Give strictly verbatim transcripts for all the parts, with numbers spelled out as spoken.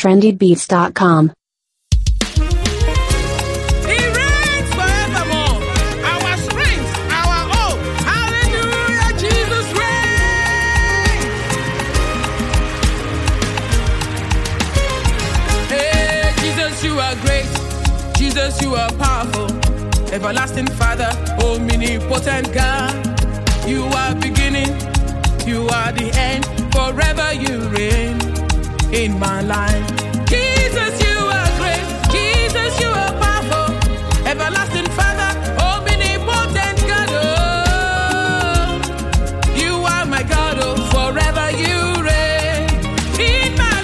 trendy beats dot com. You are great, Jesus, you are powerful, everlasting Father, omnipotent God. You are beginning, you are the end, forever you reign in my life. Jesus, you are great, Jesus, you are powerful, everlasting Father, omnipotent God. Oh, you are my God, oh, forever you reign in my life.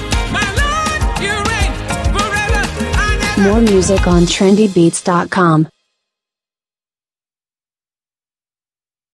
More music on trendy beats dot com.